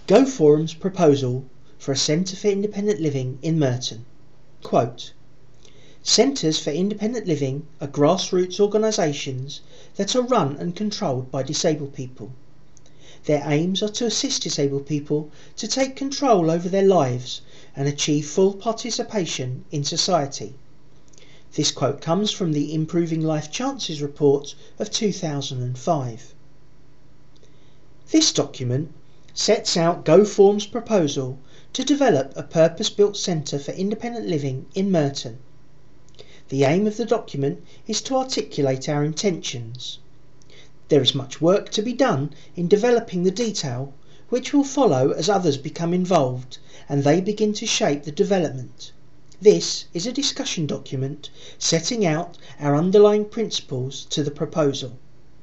Go Forum's proposal for a Centre for Independent Living in Merton. Quote, "Centres for Independent Living are grassroots organisations that are run and controlled by disabled people. Their aims are to assist disabled people to take control over their lives and achieve full participation in society." This quote comes from the Improving Life Chances report of 2005. This document sets out Go Forum's proposal to develop a purpose-built centre for independent living in Merton. The aim of the document is to articulate our intentions. There is much work to be done in developing the detail, which will follow as others become involved and they begin to shape the development. This is a discussion document setting out our underlying principles to the proposal.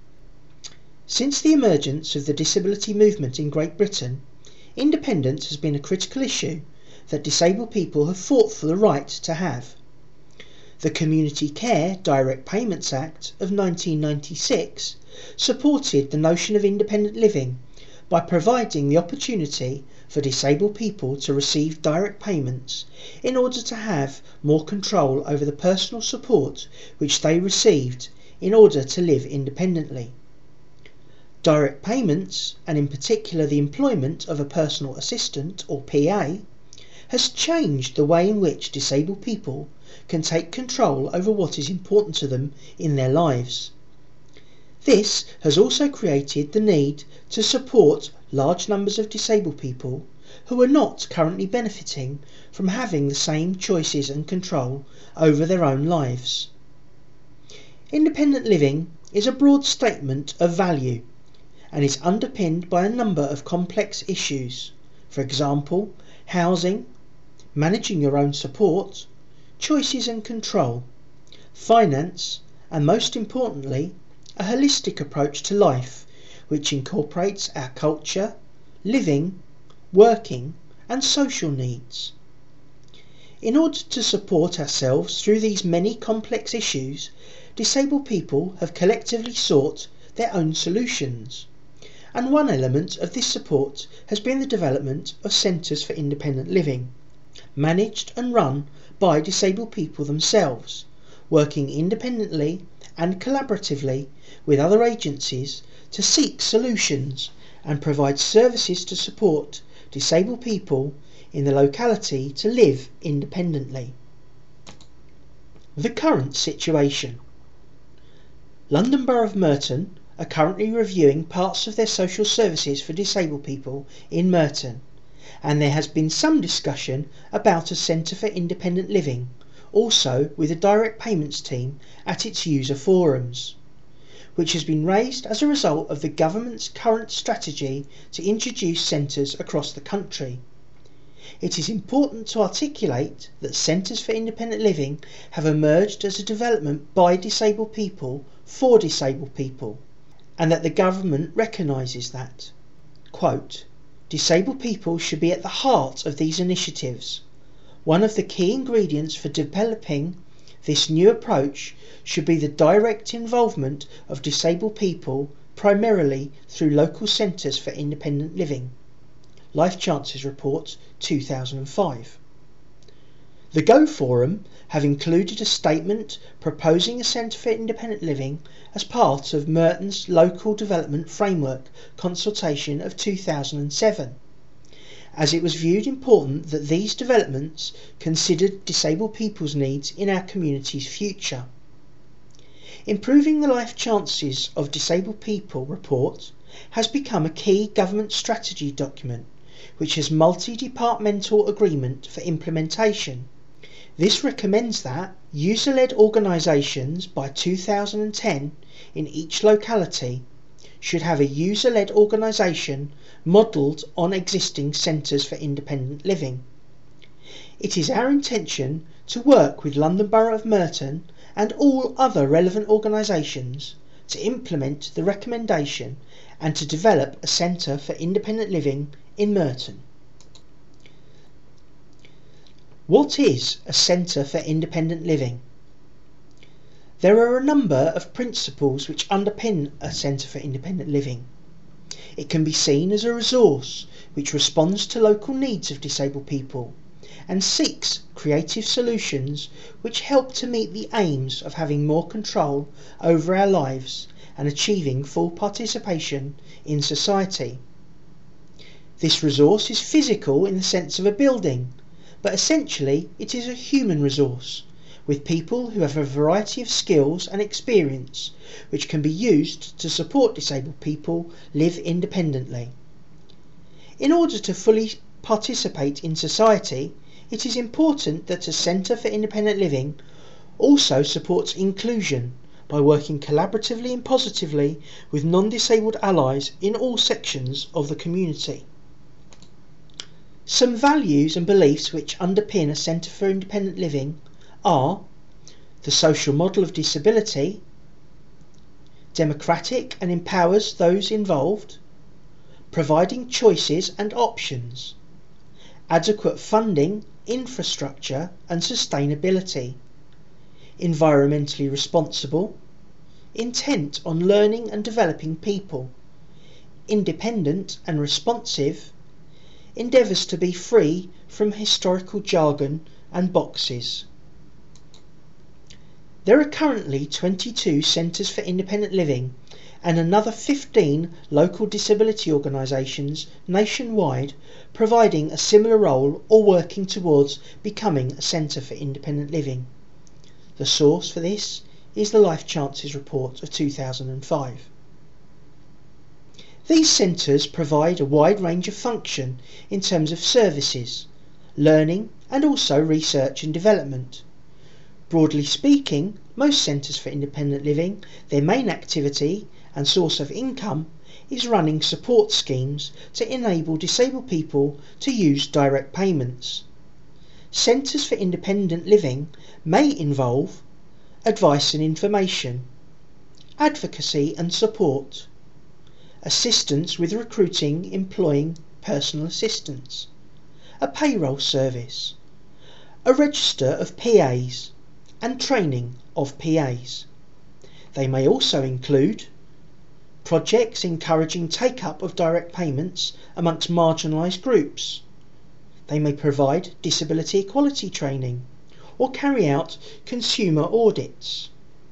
Since the emergence of the disability movement in Great Britain, independence has been a critical issue that disabled people have fought for the right to have. The Community Care Direct Payments Act of 1996 supported the notion of independent living by providing the opportunity for disabled people to receive direct payments in order to have more control over the personal support which they received in order to live independently. Direct payments, and in particular the employment of a personal assistant or PA, has changed the way in which disabled people can take control over what is important to them in their lives. This has also created the need to support large numbers of disabled people who are not currently benefiting from having the same choices and control over their own lives. Independent living is a broad statement of value and is underpinned by a number of complex issues, for example, housing, managing your own support, choices and control, finance, and most importantly, a holistic approach to life which incorporates our culture, living, working, and social needs. In order to support ourselves through these many complex issues, disabled people have collectively sought their own solutions, and one element of this support has been the development of centres for independent living, managed and run by disabled people themselves, working independently and collaboratively with other agencies to seek solutions and provide services to support disabled people in the locality to live independently. The current situation. London Borough of Merton are currently reviewing parts of their social services for disabled people in Merton, and there has been some discussion about a centre for independent living, also with a direct payments team at its user forums, which has been raised as a result of the government's current strategy to introduce centres across the country. It is important to articulate that centres for independent living have emerged as a development by disabled people for disabled people, and that the government recognises that. Quote, "Disabled people should be at the heart of these initiatives. One of the key ingredients for developing this new approach should be the direct involvement of disabled people, primarily through local centres for independent living." Life Chances Report 2005. The Go Forum have included a statement proposing a centre for independent living as part of Merton's Local Development Framework consultation of 2007, as it was viewed important that these developments considered disabled people's needs in our community's future. Improving the Life Chances of Disabled People report has become a key government strategy document which has multi-departmental agreement for implementation. This recommends that user-led organisations by 2010 in each locality should have a user-led organisation modelled on existing centres for independent living. It is our intention to work with London Borough of Merton and all other relevant organisations to implement the recommendation and to develop a centre for independent living in Merton. What is a centre for independent living? There are a number of principles which underpin a centre for independent living. It can be seen as a resource which responds to local needs of disabled people and seeks creative solutions which help to meet the aims of having more control over our lives and achieving full participation in society. This resource is physical in the sense of a building, but essentially it is a human resource, with people who have a variety of skills and experience which can be used to support disabled people live independently. In order to fully participate in society, it is important that a Centre for Independent Living also supports inclusion by working collaboratively and positively with non-disabled allies in all sections of the community. Some values and beliefs which underpin a Centre for Independent Living are the social model of disability, democratic and empowers those involved, providing choices and options, adequate funding, infrastructure and sustainability, environmentally responsible, intent on learning and developing people, independent and responsive, endeavours to be free from historical jargon and boxes. There are currently 22 Centres for Independent Living and another 15 local disability organisations nationwide providing a similar role or working towards becoming a Centre for Independent Living. The source for this is the Life Chances Report of 2005. These centres provide a wide range of function in terms of services, learning and also research and development. Broadly speaking, most Centres for Independent Living, their main activity and source of income is running support schemes to enable disabled people to use direct payments. Centres for Independent Living may involve advice and information, advocacy and support, assistance with recruiting, employing personal assistants, a payroll service, a register of PAs, and training of PAs. They may also include projects encouraging take-up of direct payments amongst marginalised groups. They may provide disability equality training or carry out consumer audits.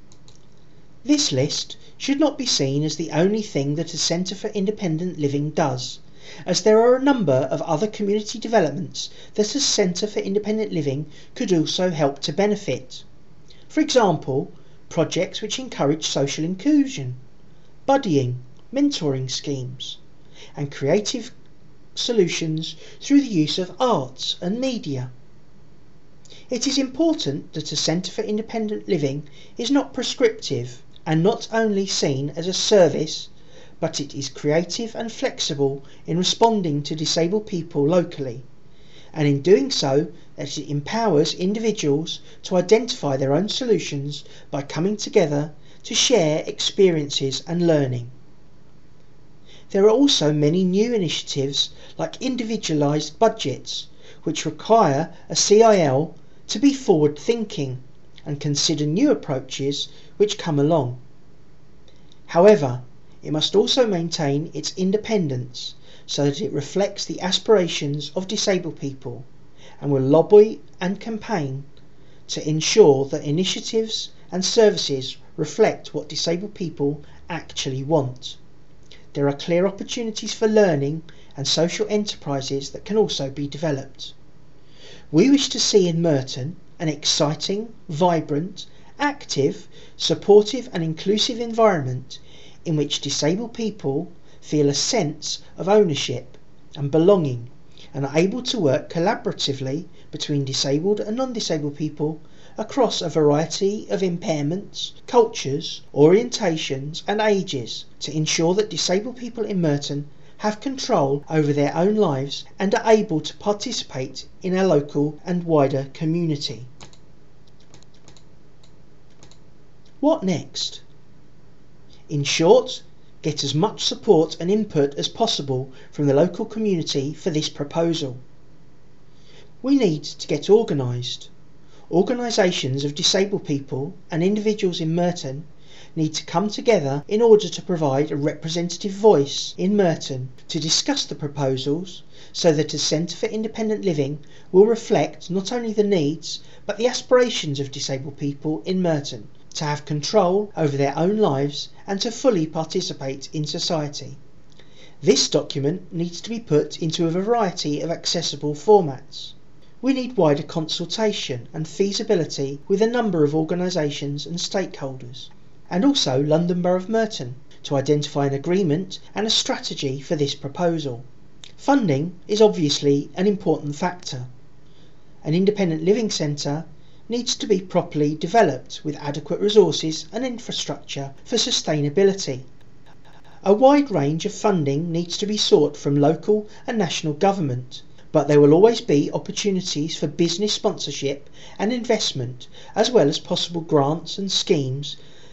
This list should not be seen as the only thing that a Centre for Independent Living does, as there are a number of other community developments that a Centre for Independent Living could also help to benefit. For example, projects which encourage social inclusion, buddying, mentoring schemes, and creative solutions through the use of arts and media. It is important that a Centre for Independent Living is not prescriptive and not only seen as a service, but it is creative and flexible in responding to disabled people locally, and in doing so that it empowers individuals to identify their own solutions by coming together to share experiences and learning. There are also many new initiatives like individualised budgets, which require a CIL to be forward-thinking and consider new approaches which come along. However, it must also maintain its independence so that it reflects the aspirations of disabled people and will lobby and campaign to ensure that initiatives and services reflect what disabled people actually want. There are clear opportunities for learning and social enterprises that can also be developed. We wish to see in Merton an exciting, vibrant, active, supportive and inclusive environment in which disabled people feel a sense of ownership and belonging and are able to work collaboratively between disabled and non-disabled people across a variety of impairments, cultures, orientations and ages to ensure that disabled people in Merton have control over their own lives and are able to participate in our local and wider community. What next? In short, get as much support and input as possible from the local community for this proposal. We need to get organised. Organisations of disabled people and individuals in Merton need to come together in order to provide a representative voice in Merton to discuss the proposals, so that a centre for independent living will reflect not only the needs but the aspirations of disabled people in Merton to have control over their own lives and to fully participate in society. This document needs to be put into a variety of accessible formats. We need wider consultation and feasibility with a number of organisations and stakeholders, and also London Borough of Merton, to identify an agreement and a strategy for this proposal. Funding is obviously an important factor. An independent living centre needs to be properly developed with adequate resources and infrastructure for sustainability. A wide range of funding needs to be sought from local and national government, but there will always be opportunities for business sponsorship and investment, as well as possible grants and schemes.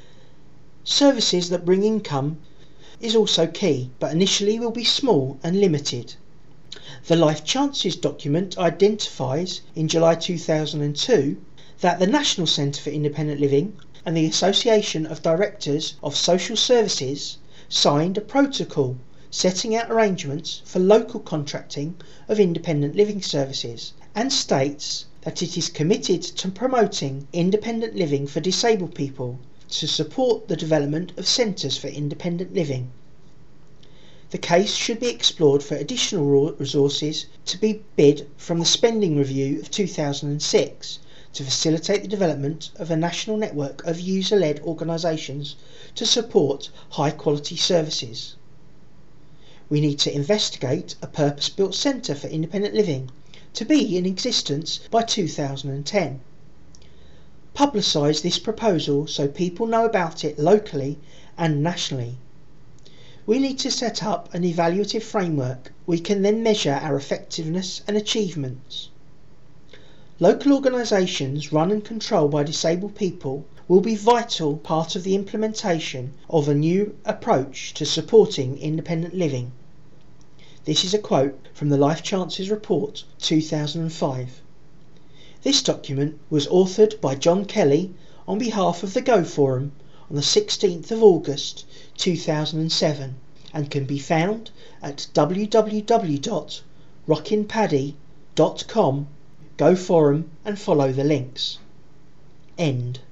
Services that bring income is also key, but initially will be small and limited. The Life Chances document identifies in July 2002 that the National Centre for Independent Living and the Association of Directors of Social Services signed a protocol setting out arrangements for local contracting of independent living services, and states that it is committed to promoting independent living for disabled people to support the development of centres for independent living. The case should be explored for additional resources to be bid from the Spending Review of 2006 to facilitate the development of a national network of user-led organisations to support high-quality services. We need to investigate a purpose-built centre for independent living to be in existence by 2010. Publicise this proposal so people know about it locally and nationally. We need to set up an evaluative framework. We can then measure our effectiveness and achievements. Local organisations run and controlled by disabled people will be a vital part of the implementation of a new approach to supporting independent living. This is a quote from the Life Chances Report 2005. This document was authored by John Kelly on behalf of the Go Forum on the 16th of August 2007 and can be found at www.rockinpaddy.com. Go Forum and follow the links. End.